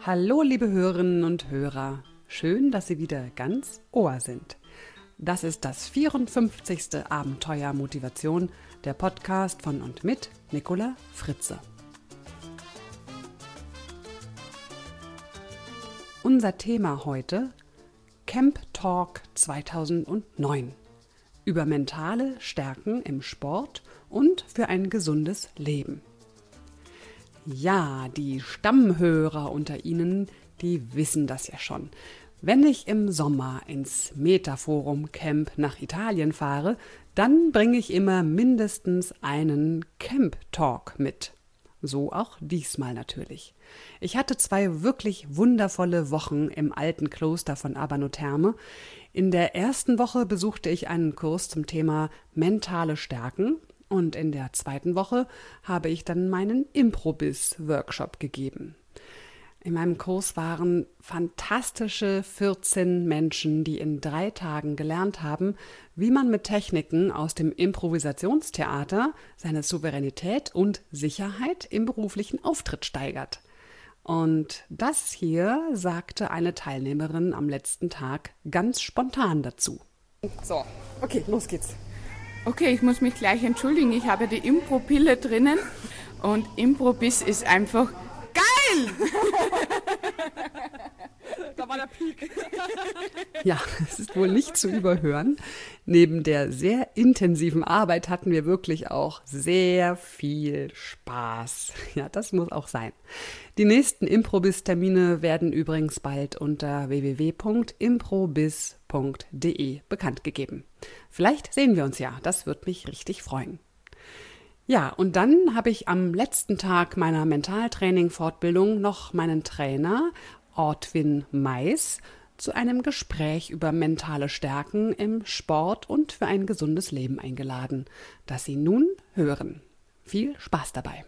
Hallo liebe Hörerinnen und Hörer, schön, dass Sie wieder ganz Ohr sind. Das ist das 54. Abenteuer Motivation, der Podcast von und mit Nicola Fritze. Unser Thema heute: Camp Talk 2009 über mentale Stärken im Sport und für ein gesundes Leben. Ja, die Stammhörer unter Ihnen, die wissen das ja schon. Wenn ich im Sommer ins Metaforum Camp nach Italien fahre, dann bringe ich immer mindestens einen Camp Talk mit. So auch diesmal natürlich. Ich hatte 2 wirklich wundervolle Wochen im alten Kloster von Abano Terme. In der ersten Woche besuchte ich einen Kurs zum Thema mentale Stärken. Und in der zweiten Woche habe ich dann meinen Improbiz-Workshop gegeben. In meinem Kurs waren fantastische 14 Menschen, die in 3 Tagen gelernt haben, wie man mit Techniken aus dem Improvisationstheater seine Souveränität und Sicherheit im beruflichen Auftritt steigert. Und das hier sagte eine Teilnehmerin am letzten Tag ganz spontan dazu. So, okay, los geht's. Okay, ich muss mich gleich entschuldigen, ich habe die Impro-Pille drinnen und Improbiz ist einfach geil! Da war der Peak. Ja, es ist wohl nicht zu überhören. Neben der sehr intensiven Arbeit hatten wir wirklich auch sehr viel Spaß. Ja, das muss auch sein. Die nächsten Improbiz-Termine werden übrigens bald unter www.improbiz.de bekannt gegeben. Vielleicht sehen wir uns ja, das wird mich richtig freuen. Ja, und dann habe ich am letzten Tag meiner Mentaltraining-Fortbildung noch meinen Trainer Ortwin Mais zu einem Gespräch über mentale Stärken im Sport und für ein gesundes Leben eingeladen, das Sie nun hören. Viel Spaß dabei!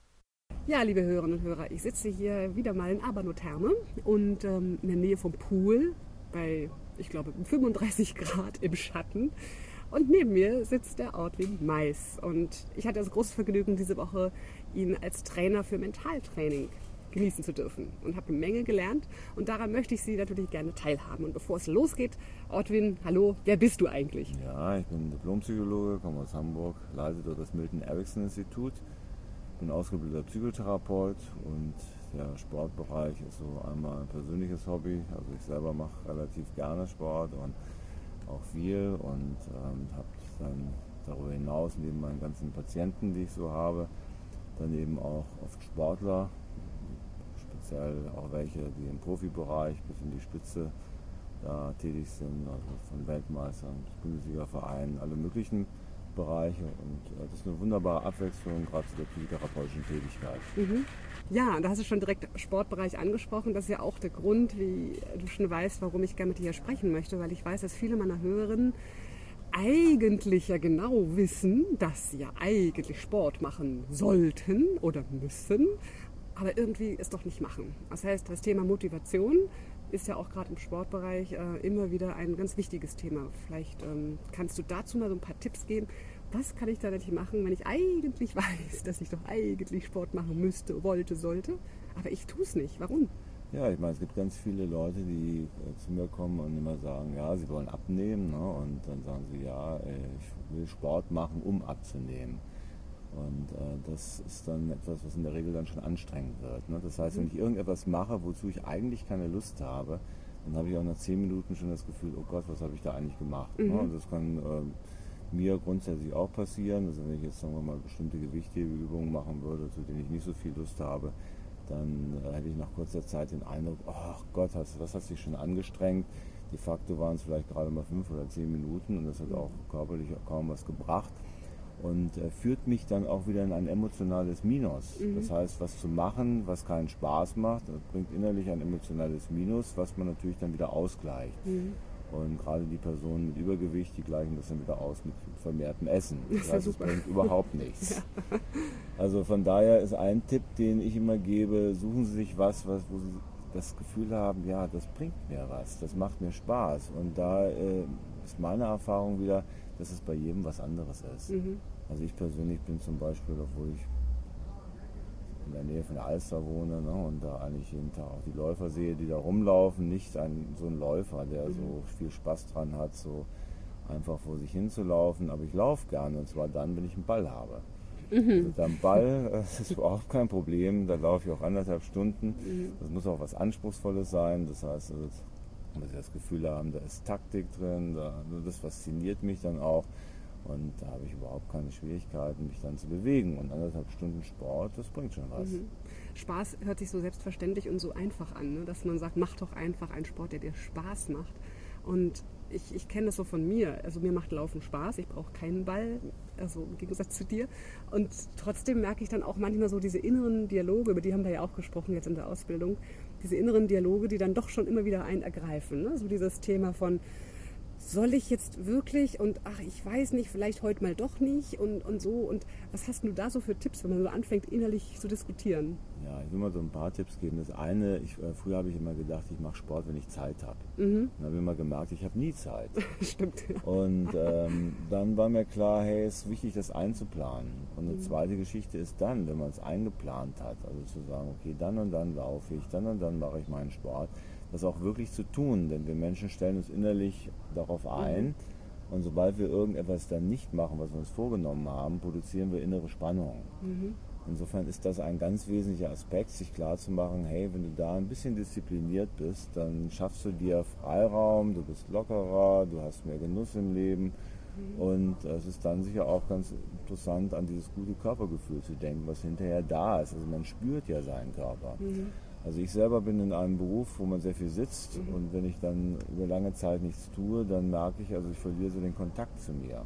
Ja, liebe Hörerinnen und Hörer, ich sitze hier wieder mal in Abano Terme und in der Nähe vom Pool bei, ich glaube, 35 Grad im Schatten. Und neben mir sitzt der Ortwin Mais. Und ich hatte das große Vergnügen, diese Woche ihn als Trainer für Mentaltraining genießen zu dürfen und habe eine Menge gelernt. Und daran möchte ich Sie natürlich gerne teilhaben. Und bevor es losgeht, Ortwin, hallo, wer bist du eigentlich? Ja, ich bin Diplompsychologe, komme aus Hamburg, leite dort das Milton Erickson Institut, bin ausgebildeter Psychotherapeut und der Sportbereich ist so einmal ein persönliches Hobby. Also ich selber mache relativ gerne Sport und auch viel und habe dann darüber hinaus neben meinen ganzen Patienten, die ich so habe, dann eben auch oft Sportler, speziell auch welche, die im Profibereich bis in die Spitze da tätig sind, also von Weltmeistern, Bundesliga-Vereinen, alle möglichen Bereiche und das ist eine wunderbare Abwechslung, gerade zu der psychotherapeutischen Tätigkeit. Mhm. Ja, da hast du schon direkt Sportbereich angesprochen. Das ist ja auch der Grund, wie du schon weißt, warum ich gerne mit dir sprechen möchte, weil ich weiß, dass viele meiner Hörerinnen eigentlich ja genau wissen, dass sie ja eigentlich Sport machen sollten oder müssen, aber irgendwie es doch nicht machen. Das heißt, das Thema Motivation ist ja auch gerade im Sportbereich immer wieder ein ganz wichtiges Thema. Vielleicht kannst du dazu mal so ein paar Tipps geben. Was kann ich da nicht machen, wenn ich eigentlich weiß, dass ich doch eigentlich Sport machen müsste, wollte, sollte, aber ich tue es nicht. Warum? Ja, ich meine, es gibt ganz viele Leute, die zu mir kommen und immer sagen, ja, sie wollen abnehmen, ne? Und dann sagen sie, ja, ich will Sport machen, um abzunehmen. Und das ist dann etwas, was in der Regel dann schon anstrengend wird. Ne? Das heißt, wenn ich irgendetwas mache, wozu ich eigentlich keine Lust habe, dann habe ich auch nach 10 Minuten schon das Gefühl, oh Gott, was habe ich da eigentlich gemacht? Ne? Und das kann mir grundsätzlich auch passieren. Also wenn ich jetzt, sagen wir mal, bestimmte Gewichthebeübungen machen würde, zu denen ich nicht so viel Lust habe, dann hätte ich nach kurzer Zeit den Eindruck, ach Gott, was hast du dich schon angestrengt? De facto waren es vielleicht gerade mal 5 oder 10 Minuten und das hat auch körperlich kaum was gebracht. Und führt mich dann auch wieder in ein emotionales Minus. Das heißt, was zu machen, was keinen Spaß macht, bringt innerlich ein emotionales Minus, was man natürlich dann wieder ausgleicht. Und gerade die Personen mit Übergewicht, die gleichen das dann wieder aus mit vermehrtem Essen. Das heißt, es bringt überhaupt nichts. Ja. Also von daher ist ein Tipp, den ich immer gebe, suchen Sie sich was, wo Sie das Gefühl haben, ja, das bringt mir was, das macht mir Spaß. Und da ist meine Erfahrung wieder, dass es bei jedem was anderes ist. Also ich persönlich bin zum Beispiel, obwohl ich in der Nähe von der Alster wohne, ne, und da eigentlich jeden Tag auch die Läufer sehe, die da rumlaufen. Nicht so ein Läufer, der so viel Spaß dran hat, so einfach vor sich hinzulaufen. Aber ich laufe gerne, und zwar dann, wenn ich einen Ball habe. Also dann Ball, das ist überhaupt kein Problem. Da laufe ich auch 1,5 Stunden. Das muss auch was Anspruchsvolles sein. Das heißt, dass ich das Gefühl haben, da ist Taktik drin. Das fasziniert mich dann auch. Und da habe ich überhaupt keine Schwierigkeiten, mich dann zu bewegen. Und 1,5 Stunden Sport, das bringt schon was. Spaß hört sich so selbstverständlich und so einfach an, ne? Dass man sagt, mach doch einfach einen Sport, der dir Spaß macht. Und ich kenne das so von mir. Also mir macht Laufen Spaß, ich brauche keinen Ball, also im Gegensatz zu dir. Und trotzdem merke ich dann auch manchmal so diese inneren Dialoge, über die haben wir ja auch gesprochen jetzt in der Ausbildung, diese inneren Dialoge, die dann doch schon immer wieder einen ergreifen. Ne? So dieses Thema von, soll ich jetzt wirklich und ach, ich weiß nicht, vielleicht heute mal doch nicht und so. Und was hast du da so für Tipps, wenn man so anfängt, innerlich zu diskutieren? Ja, ich will mal so ein paar Tipps geben. Das eine, früher habe ich immer gedacht, ich mache Sport, wenn ich Zeit habe. Dann habe ich immer gemerkt, ich habe nie Zeit. Stimmt. Ja. Und dann war mir klar, hey, es ist wichtig, das einzuplanen. Und eine zweite Geschichte ist dann, wenn man es eingeplant hat, also zu sagen, okay, dann und dann laufe ich, dann und dann mache ich meinen Sport, das auch wirklich zu tun, denn wir Menschen stellen uns innerlich darauf ein, und sobald wir irgendetwas dann nicht machen, was wir uns vorgenommen haben, produzieren wir innere Spannung. Insofern ist das ein ganz wesentlicher Aspekt, sich klarzumachen, hey, wenn du da ein bisschen diszipliniert bist, dann schaffst du dir Freiraum, du bist lockerer, du hast mehr Genuss im Leben. Und es ist dann sicher auch ganz interessant, an dieses gute Körpergefühl zu denken, was hinterher da ist. Also man spürt ja seinen Körper. Also ich selber bin in einem Beruf, wo man sehr viel sitzt, und wenn ich dann über lange Zeit nichts tue, dann merke ich, also ich verliere so den Kontakt zu mir.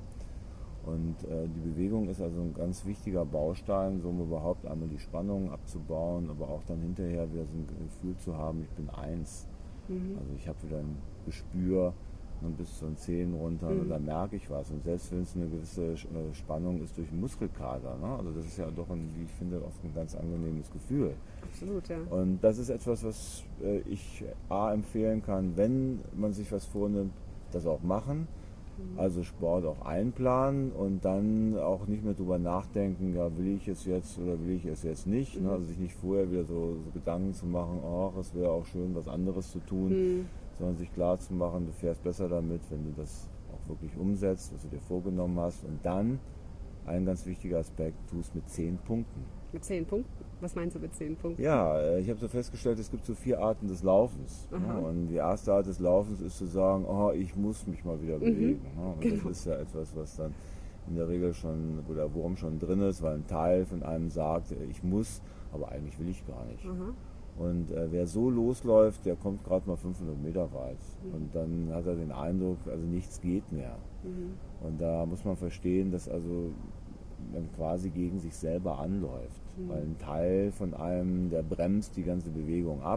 Und die Bewegung ist also ein ganz wichtiger Baustein, um überhaupt einmal die Spannung abzubauen, aber auch dann hinterher wieder so ein Gefühl zu haben, ich bin eins. Also ich habe wieder ein Gespür, und bis zu den Zähnen runter, und da merke ich was. Und selbst wenn es eine gewisse Spannung ist durch Muskelkater, ne? Also das ist ja doch, wie ich finde, oft ein ganz angenehmes Gefühl. Absolut, ja. Und das ist etwas, was ich empfehlen kann, wenn man sich was vornimmt, das auch machen. Also Sport auch einplanen und dann auch nicht mehr drüber nachdenken, ja, will ich es jetzt oder will ich es jetzt nicht. Ne? Also sich nicht vorher wieder so Gedanken zu machen, ach, es wäre auch schön, was anderes zu tun, sondern sich klar zu machen, du fährst besser damit, wenn du das auch wirklich umsetzt, was du dir vorgenommen hast. Und dann, ein ganz wichtiger Aspekt, tu es mit 10 Punkten. Mit 10 Punkten? Was meinst du mit 10 Punkten? Ja, ich habe so festgestellt, es gibt so 4 Arten des Laufens. Ne? Und die erste Art des Laufens ist zu sagen, oh, ich muss mich mal wieder bewegen. Ne? Und das ist ja etwas, was dann in der Regel schon, wo der Wurm schon drin ist, weil ein Teil von einem sagt, ich muss, aber eigentlich will ich gar nicht. Und wer so losläuft, der kommt gerade mal 500 Meter weit. Und dann hat er den Eindruck, also nichts geht mehr. Und da muss man verstehen, dass also man quasi gegen sich selber anläuft. Weil ein Teil von einem, der bremst die ganze Bewegung ab,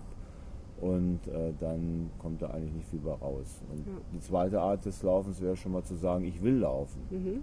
und dann kommt da eigentlich nicht viel bei raus. Und die zweite Art des Laufens wäre schon mal zu sagen, ich will laufen.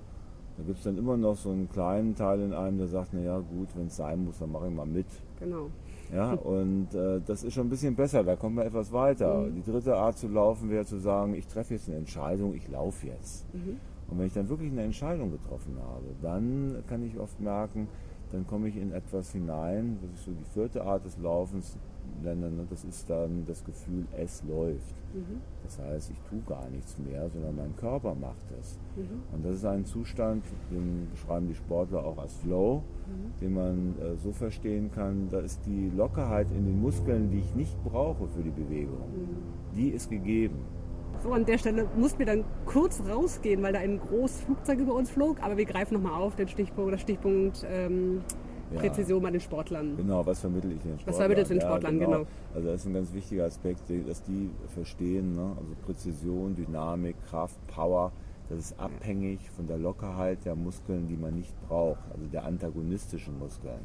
Da gibt es dann immer noch so einen kleinen Teil in einem, der sagt, naja gut, wenn es sein muss, dann mache ich mal mit. Genau. Ja, und das ist schon ein bisschen besser, da kommt man etwas weiter. Die dritte Art zu laufen wäre zu sagen, ich treffe jetzt eine Entscheidung, ich laufe jetzt. Und wenn ich dann wirklich eine Entscheidung getroffen habe, dann kann ich oft merken, dann komme ich in etwas hinein, das ist so die vierte Art des Laufens, ne? Das ist dann das Gefühl, es läuft. Das heißt, ich tue gar nichts mehr, sondern mein Körper macht es. Und das ist ein Zustand, den beschreiben die Sportler auch als Flow, den man so verstehen kann, da ist die Lockerheit in den Muskeln, die ich nicht brauche für die Bewegung, die ist gegeben. So, an der Stelle mussten wir dann kurz rausgehen, weil da ein großes Flugzeug über uns flog, aber wir greifen nochmal auf den Stichpunkt Präzision bei den Sportlern. Genau, was vermittle ich den Sportlern? Was vermittelt den Sportlern, genau. Also das ist ein ganz wichtiger Aspekt, dass die verstehen, ne? Also Präzision, Dynamik, Kraft, Power, das ist abhängig von der Lockerheit der Muskeln, die man nicht braucht, also der antagonistischen Muskeln.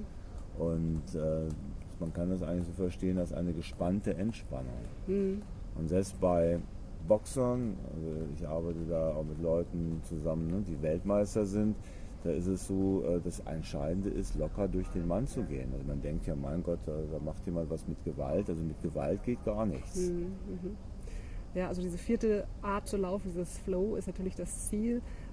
Und man kann das eigentlich so verstehen als eine gespannte Entspannung. Und selbst bei Boxern, also ich arbeite da auch mit Leuten zusammen, ne, die Weltmeister sind, da ist es so, das Entscheidende ist, locker durch den Mann zu gehen. Also man denkt ja, mein Gott, da macht jemand was mit Gewalt. Also mit Gewalt geht gar nichts. Ja, also diese vierte Art zu laufen, dieses Flow, ist natürlich das Ziel.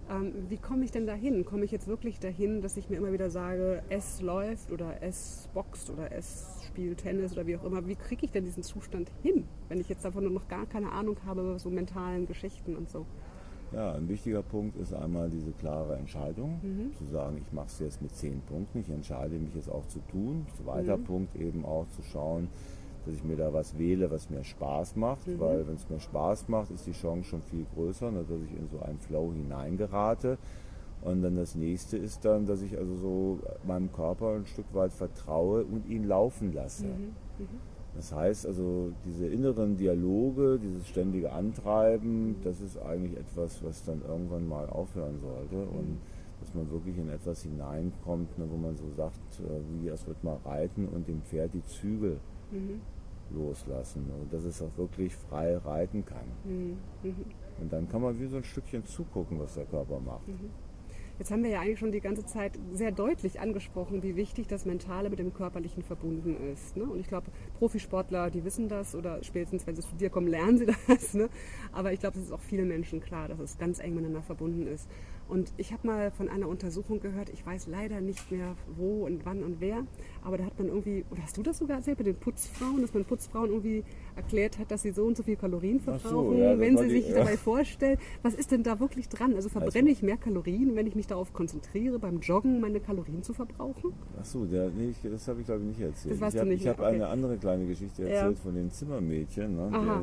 Wie komme ich denn dahin? Komme ich jetzt wirklich dahin, dass ich mir immer wieder sage, es läuft oder es boxt oder es spielt Tennis oder wie auch immer? Wie kriege ich denn diesen Zustand hin, wenn ich jetzt davon nur noch gar keine Ahnung habe, so mentalen Geschichten und so? Ja, ein wichtiger Punkt ist einmal diese klare Entscheidung, zu sagen, ich mache es jetzt mit 10 Punkten, ich entscheide mich jetzt auch zu tun. Zweiter Punkt eben auch zu schauen, dass ich mir da was wähle, was mir Spaß macht, weil wenn es mir Spaß macht, ist die Chance schon viel größer, dass ich in so einen Flow hineingerate. Und dann das nächste ist dann, dass ich also so meinem Körper ein Stück weit vertraue und ihn laufen lasse. Das heißt also, diese inneren Dialoge, dieses ständige Antreiben, das ist eigentlich etwas, was dann irgendwann mal aufhören sollte und dass man wirklich in etwas hineinkommt, wo man so sagt, wie es wird mal reiten und dem Pferd die Zügel loslassen, dass es auch wirklich frei reiten kann. Und dann kann man wie so ein Stückchen zugucken, was der Körper macht. Jetzt haben wir ja eigentlich schon die ganze Zeit sehr deutlich angesprochen, wie wichtig das Mentale mit dem Körperlichen verbunden ist. Ne? Und ich glaube, Profisportler, die wissen das oder spätestens, wenn sie zu dir kommen, lernen sie das. Ne? Aber ich glaube, es ist auch vielen Menschen klar, dass es ganz eng miteinander verbunden ist. Und ich habe mal von einer Untersuchung gehört, ich weiß leider nicht mehr wo und wann und wer, aber da hat man irgendwie, oder hast du das sogar erzählt mit den Putzfrauen, dass man Putzfrauen irgendwie erklärt hat, dass sie so und so viel Kalorien verbrauchen, wenn sie sich dabei vorstellen. Was ist denn da wirklich dran? Also verbrenne ich mehr Kalorien, wenn ich mich darauf konzentriere, beim Joggen meine Kalorien zu verbrauchen? Achso, das habe ich glaube ich nicht erzählt. Das weißt du nicht. Ich habe eine andere kleine Geschichte erzählt von den Zimmermädchen,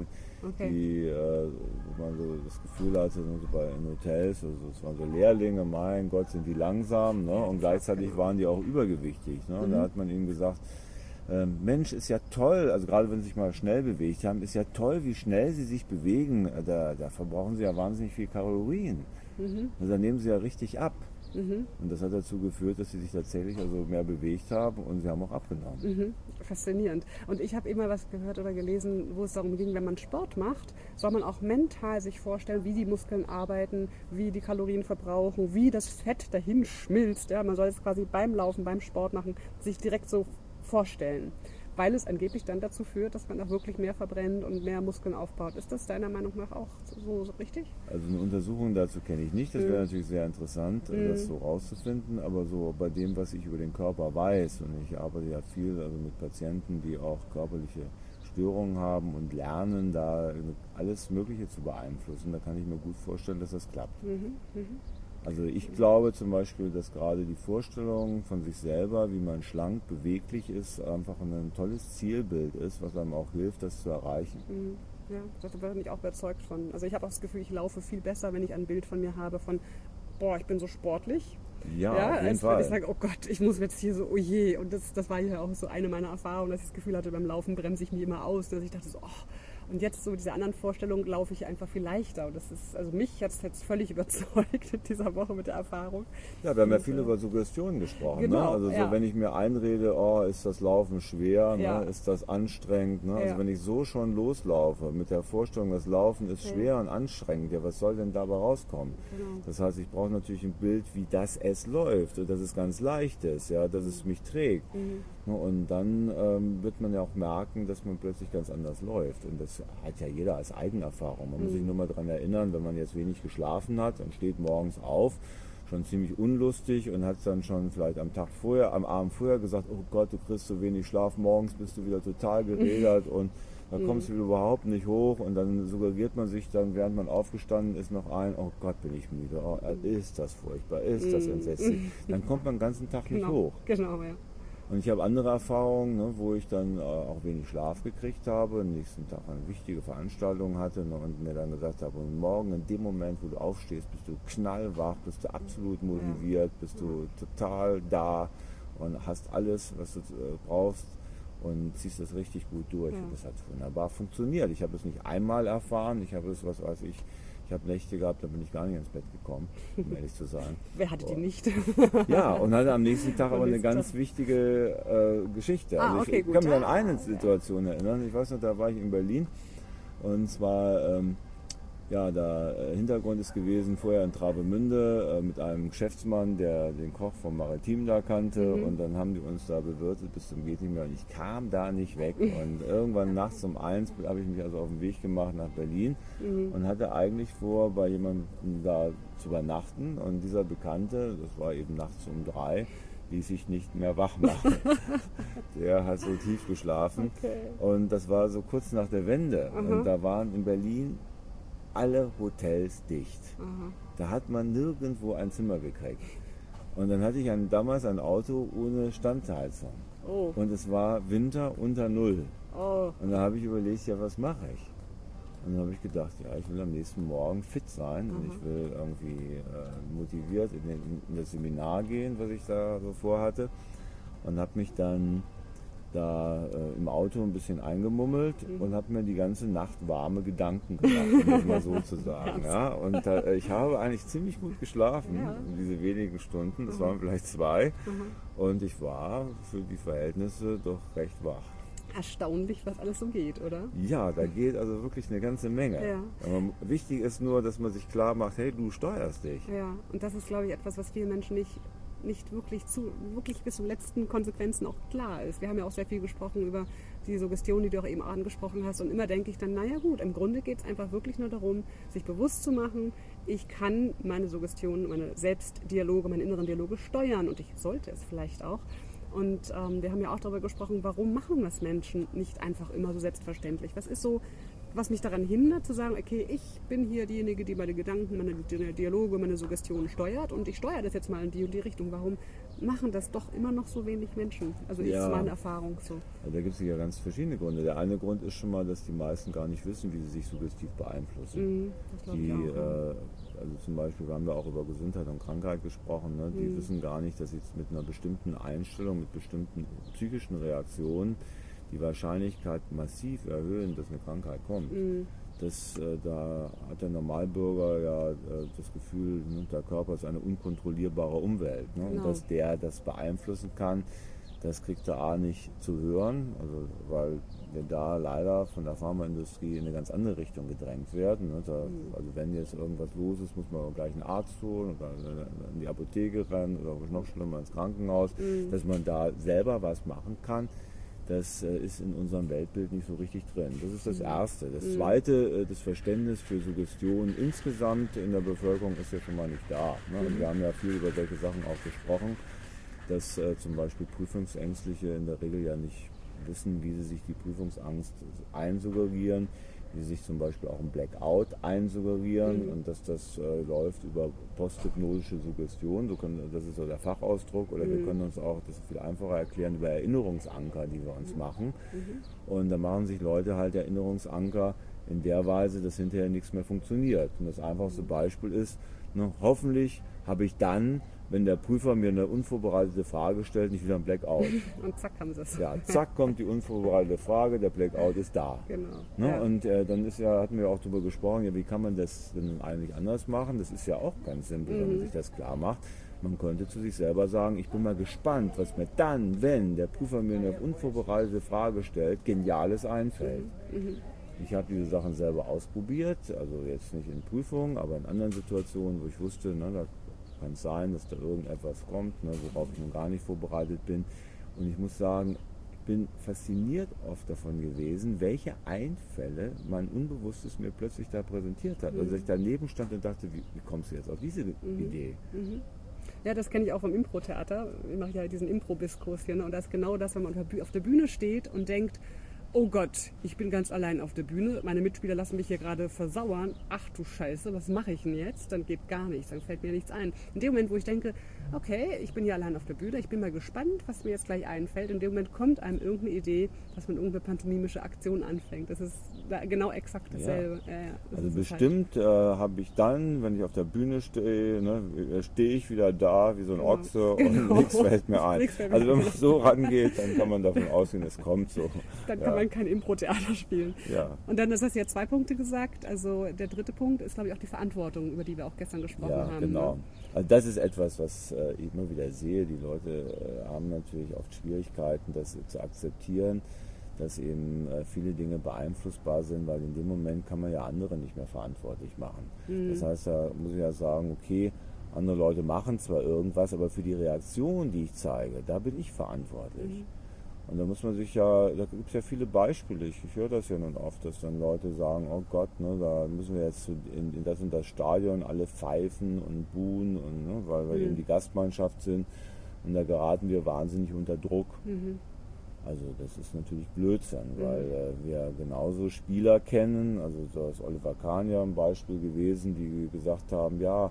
wo man so das Gefühl hatte, so in Hotels, also es waren so Lehrlinge, mein Gott, sind die langsam, und gleichzeitig waren die auch übergewichtig. Und da hat man ihnen gesagt, Mensch, ist ja toll, also gerade wenn sie sich mal schnell bewegt haben, ist ja toll, wie schnell sie sich bewegen, da verbrauchen sie ja wahnsinnig viel Kalorien. Also da nehmen sie ja richtig ab. Und das hat dazu geführt, dass sie sich tatsächlich also mehr bewegt haben und sie haben auch abgenommen. Faszinierend. Und ich habe immer was gehört oder gelesen, wo es darum ging, wenn man Sport macht, soll man auch mental sich vorstellen, wie die Muskeln arbeiten, wie die Kalorien verbrauchen, wie das Fett dahin schmilzt. Ja, man soll es quasi beim Laufen, beim Sport machen, sich direkt so vorstellen. Weil es angeblich dann dazu führt, dass man auch wirklich mehr verbrennt und mehr Muskeln aufbaut. Ist das deiner Meinung nach auch so richtig? Also eine Untersuchung dazu kenne ich nicht. Das wäre natürlich sehr interessant, das so rauszufinden. Aber so bei dem, was ich über den Körper weiß, und ich arbeite ja viel also mit Patienten, die auch körperliche Störungen haben und lernen, da alles Mögliche zu beeinflussen, da kann ich mir gut vorstellen, dass das klappt. Also ich glaube zum Beispiel, dass gerade die Vorstellung von sich selber, wie man schlank, beweglich ist, einfach ein tolles Zielbild ist, was einem auch hilft, das zu erreichen. Ja, da bin ich auch überzeugt von. Also ich habe auch das Gefühl, ich laufe viel besser, wenn ich ein Bild von mir habe von, boah, ich bin so sportlich. Ja, auf jeden Fall. Wenn ich sage, oh Gott, ich muss jetzt hier so, oh je. Und das war ja auch so eine meiner Erfahrungen, dass ich das Gefühl hatte, beim Laufen bremse ich mich immer aus. Dass ich dachte so, oh. Und jetzt so mit dieser anderen Vorstellung laufe ich einfach viel leichter. Und das ist, also mich hat es jetzt völlig überzeugt in dieser Woche mit der Erfahrung. Ja, wir haben ja viel über Suggestionen gesprochen. Genau, Also so, wenn ich mir einrede, oh, ist das Laufen schwer, ist das anstrengend. Also wenn ich so schon loslaufe mit der Vorstellung, das Laufen ist schwer und anstrengend, was soll denn dabei rauskommen? Das heißt, ich brauche natürlich ein Bild, wie das es läuft, dass es ganz leicht ist, dass es mich trägt. Und dann wird man ja auch merken, dass man plötzlich ganz anders läuft. Und das hat ja jeder als Eigenerfahrung. Man muss sich nur mal daran erinnern, wenn man jetzt wenig geschlafen hat und steht morgens auf, schon ziemlich unlustig und hat dann schon vielleicht am Abend vorher gesagt, oh Gott, du kriegst so wenig Schlaf, morgens bist du wieder total gerädert und da kommst du überhaupt nicht hoch und dann suggeriert man sich dann, während man aufgestanden ist, noch ein, oh Gott, bin ich müde, oh, ist das furchtbar, ist das entsetzlich. Dann kommt man den ganzen Tag nicht hoch. Genau, ja. Und ich habe andere Erfahrungen, wo ich dann auch wenig Schlaf gekriegt habe, am nächsten Tag eine wichtige Veranstaltung hatte und mir dann gesagt habe, und morgen in dem Moment, wo du aufstehst, bist du knallwach, bist du absolut motiviert, bist du total da und hast alles, was du brauchst und ziehst das richtig gut durch. Und das hat wunderbar funktioniert. Ich habe es nicht einmal erfahren, ich habe es, ich habe Nächte gehabt, da bin ich gar nicht ins Bett gekommen, um ehrlich zu sein. Wer hatte die nicht? Ja, und hatte am nächsten Tag aber eine ganz wichtige Geschichte. Also ich kann mich an eine Situation erinnern. Ich weiß noch, da war ich in Berlin und zwar Ja, der Hintergrund ist gewesen, vorher in Travemünde mit einem Geschäftsmann, der den Koch vom Maritim da kannte, und dann haben die uns da bewirtet bis zum geht nicht mehr und ich kam da nicht weg und irgendwann nachts um 1 habe ich mich also auf den Weg gemacht nach Berlin und hatte eigentlich vor, bei jemandem da zu übernachten, und dieser Bekannte, das war eben nachts um 3, ließ sich nicht mehr wach machen. Der hat so tief geschlafen und das war so kurz nach der Wende und da waren in Berlin alle Hotels dicht. Da hat man nirgendwo ein Zimmer gekriegt. Und dann hatte ich damals ein Auto ohne Standheizung. Und es war Winter unter Null. Und da habe ich überlegt, ja, was mache ich? Und dann habe ich gedacht, ja, ich will am nächsten Morgen fit sein und ich will irgendwie motiviert in das Seminar gehen, was ich da so vorhatte. Und habe mich dann da im Auto ein bisschen eingemummelt und habe mir die ganze Nacht warme Gedanken gemacht, um das mal so zu sagen. Ja? Und ich habe eigentlich ziemlich gut geschlafen, diese wenigen Stunden, das waren vielleicht 2. Und ich war für die Verhältnisse doch recht wach. Erstaunlich, was alles so geht, oder? Ja, da geht also wirklich eine ganze Menge. Ja. Aber wichtig ist nur, dass man sich klar macht, hey, du steuerst dich. Ja, und das ist, glaube ich, etwas, was vielen Menschen nicht wirklich bis zum letzten Konsequenzen auch klar ist. Wir haben ja auch sehr viel gesprochen über die Suggestion, die du auch eben angesprochen hast. Und immer denke ich dann, naja gut, im Grunde geht es einfach wirklich nur darum, sich bewusst zu machen, ich kann meine Suggestionen, meine Selbstdialoge, meine inneren Dialoge steuern und ich sollte es vielleicht auch. Und wir haben ja auch darüber gesprochen, warum machen das Menschen nicht einfach immer so selbstverständlich? Was ist so, was mich daran hindert, zu sagen, okay, ich bin hier diejenige, die meine Gedanken, meine Dialoge, meine Suggestionen steuert und ich steuere das jetzt mal in die und die Richtung. Warum machen das doch immer noch so wenig Menschen? Also ist meine Erfahrung so. Da gibt es ja ganz verschiedene Gründe. Der eine Grund ist schon mal, dass die meisten gar nicht wissen, wie sie sich suggestiv beeinflussen. Das glaube ich auch. Also zum Beispiel, wir haben ja auch über Gesundheit und Krankheit gesprochen, ne? Die wissen gar nicht, dass sie mit einer bestimmten Einstellung, mit bestimmten psychischen Reaktionen die Wahrscheinlichkeit massiv erhöhen, dass eine Krankheit kommt. Da hat der Normalbürger ja das Gefühl, ne, der Körper ist eine unkontrollierbare Umwelt. Ne? Und dass der das beeinflussen kann, das kriegt er A nicht zu hören, also weil wir da leider von der Pharmaindustrie in eine ganz andere Richtung gedrängt werden. Ne? Also wenn jetzt irgendwas los ist, muss man gleich einen Arzt holen oder in die Apotheke rennen oder noch schlimmer ins Krankenhaus, dass man da selber was machen kann. Das ist in unserem Weltbild nicht so richtig drin. Das ist das Erste. Das Zweite, das Verständnis für Suggestion insgesamt in der Bevölkerung ist ja schon mal nicht da. Ne? Und wir haben ja viel über solche Sachen auch gesprochen, dass zum Beispiel Prüfungsängstliche in der Regel ja nicht wissen, wie sie sich die Prüfungsangst einsuggerieren, wie sie sich zum Beispiel auch ein Blackout einsuggerieren und dass das läuft über posthypnotische Suggestion, das ist so der Fachausdruck, oder wir können uns auch, das ist viel einfacher erklären, über Erinnerungsanker, die wir uns machen. Und da machen sich Leute halt Erinnerungsanker in der Weise, dass hinterher nichts mehr funktioniert. Und das einfachste Beispiel ist, ne, hoffentlich habe ich dann, wenn der Prüfer mir eine unvorbereitete Frage stellt, nicht wieder ein Blackout. Und zack haben sie es. Ja, zack kommt die unvorbereitete Frage, der Blackout ist da. Genau. Ne? Ja. Und dann hatten wir auch darüber gesprochen, ja, wie kann man das denn eigentlich anders machen? Das ist ja auch ganz simpel, wenn man sich das klar macht. Man könnte zu sich selber sagen, ich bin mal gespannt, was mir dann, wenn der Prüfer mir eine unvorbereitete Frage stellt, Geniales einfällt. Ich habe diese Sachen selber ausprobiert, also jetzt nicht in Prüfungen, aber in anderen Situationen, wo ich wusste, ne, da kann es sein, dass da irgendetwas kommt, ne, worauf ich nun gar nicht vorbereitet bin. Und ich muss sagen, ich bin fasziniert oft davon gewesen, welche Einfälle mein Unbewusstes mir plötzlich da präsentiert hat. Also ich daneben stand und dachte, wie kommst du jetzt auf diese Idee? Ja, das kenne ich auch vom Impro-Theater. Ich mache ja diesen Impro-Biss-Kurs hier. Ne? Und das ist genau das, wenn man auf der Bühne steht und denkt, oh Gott, ich bin ganz allein auf der Bühne, meine Mitspieler lassen mich hier gerade versauern, ach du Scheiße, was mache ich denn jetzt? Dann geht gar nichts, dann fällt mir nichts ein. In dem Moment, wo ich denke, okay, ich bin hier allein auf der Bühne, ich bin mal gespannt, was mir jetzt gleich einfällt, in dem Moment kommt einem irgendeine Idee, dass man irgendeine pantomimische Aktion anfängt. Das ist genau exakt dasselbe. Ja. Das also bestimmt habe ich dann, wenn ich auf der Bühne stehe, ne, stehe ich wieder da wie so ein Ochse und nichts fällt mir ein. Also wenn man so rangeht, dann kann man davon ausgehen, es kommt so. Dann kann man kein Impro-Theater spielen. Ja. Und dann, das hast du ja 2 Punkte gesagt. Also der dritte Punkt ist, glaube ich, auch die Verantwortung, über die wir auch gestern gesprochen haben. Ja, genau. Ne? Also das ist etwas, was ich immer wieder sehe. Die Leute haben natürlich oft Schwierigkeiten, das zu akzeptieren, dass eben viele Dinge beeinflussbar sind, weil in dem Moment kann man ja andere nicht mehr verantwortlich machen. Das heißt, da muss ich ja sagen, okay, andere Leute machen zwar irgendwas, aber für die Reaktion, die ich zeige, da bin ich verantwortlich. Und da muss man sich ja, da gibt es ja viele Beispiele, ich höre das ja nun oft, dass dann Leute sagen, oh Gott, ne, da müssen wir jetzt in das und das Stadion alle pfeifen und buhen, und, ne, weil wir eben die Gastmannschaft sind, und da geraten wir wahnsinnig unter Druck. Also das ist natürlich Blödsinn, weil wir genauso Spieler kennen, also da ist Oliver Kahn ja ein Beispiel gewesen, die gesagt haben, ja,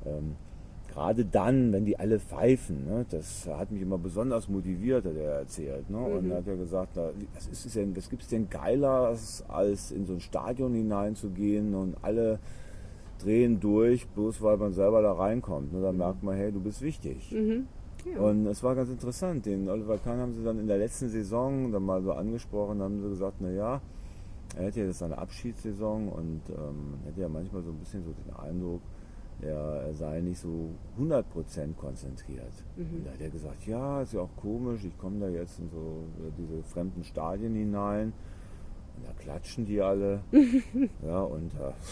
gerade dann, wenn die alle pfeifen, ne, das hat mich immer besonders motiviert, hat er erzählt. Ne? Und er hat ja gesagt, was gibt es denn geiler, als in so ein Stadion hineinzugehen und alle drehen durch, bloß weil man selber da reinkommt. Ne? Da merkt man, hey, du bist wichtig. Ja. Und es war ganz interessant, den Oliver Kahn haben sie dann in der letzten Saison dann mal so angesprochen, haben sie gesagt, naja, er hätte ja jetzt eine Abschiedssaison und hätte ja manchmal so ein bisschen so den Eindruck, er sei nicht so 100% konzentriert. Und da hat er gesagt, ja, ist ja auch komisch, ich komme da jetzt in so diese fremden Stadien hinein und da klatschen die alle. Ja, und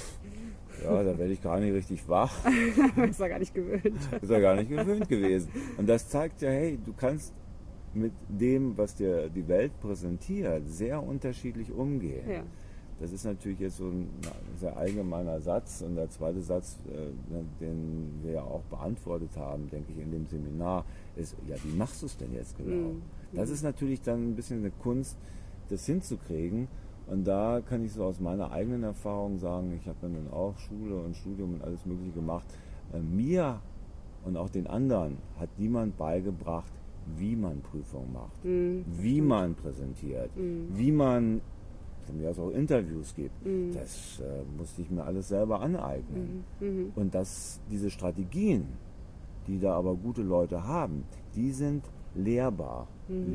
da werde ich gar nicht richtig wach. Ist er gar nicht gewöhnt. Ist er gar nicht gewöhnt gewesen. Und das zeigt ja, hey, du kannst mit dem, was dir die Welt präsentiert, sehr unterschiedlich umgehen. Ja. Das ist natürlich jetzt so ein sehr allgemeiner Satz, und der zweite Satz, den wir ja auch beantwortet haben, denke ich, in dem Seminar, ist, ja, wie machst du es denn jetzt genau? Das ist natürlich dann ein bisschen eine Kunst, das hinzukriegen, und da kann ich so aus meiner eigenen Erfahrung sagen, ich habe dann auch Schule und Studium und alles Mögliche gemacht, mir und auch den anderen hat niemand beigebracht, wie man Prüfungen macht, wie man präsentiert, wie man von mir aus auch Interviews gibt. Das musste ich mir alles selber aneignen. Und diese Strategien, die da aber gute Leute haben, die sind lehrbar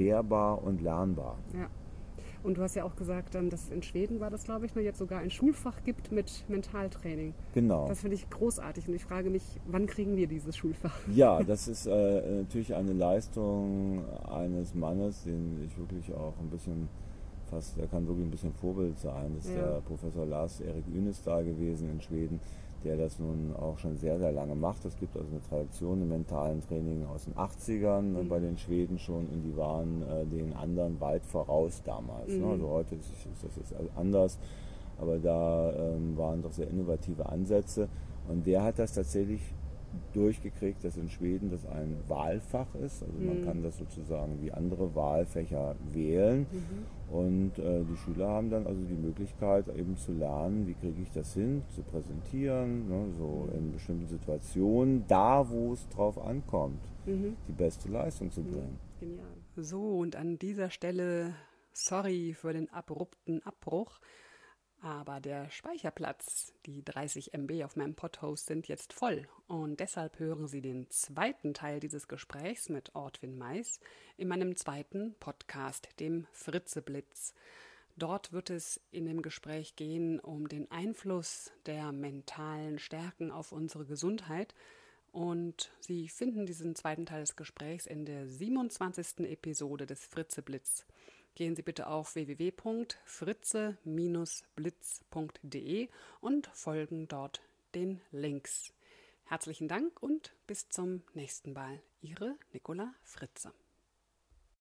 und lernbar. Ja. Und du hast ja auch gesagt, dass in Schweden war das, glaube ich, jetzt sogar ein Schulfach gibt mit Mentaltraining. Genau. Das finde ich großartig, und ich frage mich, wann kriegen wir dieses Schulfach? Ja, das ist natürlich eine Leistung eines Mannes, den ich wirklich auch ein bisschen der kann wirklich ein bisschen Vorbild sein. Das ist der Professor Lars-Erik Ynnestal gewesen in Schweden, der das nun auch schon sehr, sehr lange macht. Es gibt also eine Tradition im mentalen Training aus den 80ern bei den Schweden schon, und die waren den anderen weit voraus damals. Ne? Also heute ist das jetzt anders, aber da waren doch sehr innovative Ansätze, und der hat das tatsächlich durchgekriegt, dass in Schweden das ein Wahlfach ist. Also man kann das sozusagen wie andere Wahlfächer wählen. Und die Schüler haben dann also die Möglichkeit, eben zu lernen, wie kriege ich das hin, zu präsentieren, ne, so in bestimmten Situationen, da wo es drauf ankommt, die beste Leistung zu bringen. Genial. So, und an dieser Stelle, sorry für den abrupten Abbruch, aber der Speicherplatz, die 30 MB auf meinem Podhost, sind jetzt voll, und deshalb hören Sie den zweiten Teil dieses Gesprächs mit Ortwin Mais in meinem zweiten Podcast, dem Fritzeblitz. Dort wird es in dem Gespräch gehen um den Einfluss der mentalen Stärken auf unsere Gesundheit, und Sie finden diesen zweiten Teil des Gesprächs in der 27. Episode des Fritzeblitz. Gehen Sie bitte auf www.fritze-blitz.de und folgen dort den Links. Herzlichen Dank und bis zum nächsten Mal. Ihre Nicola Fritze.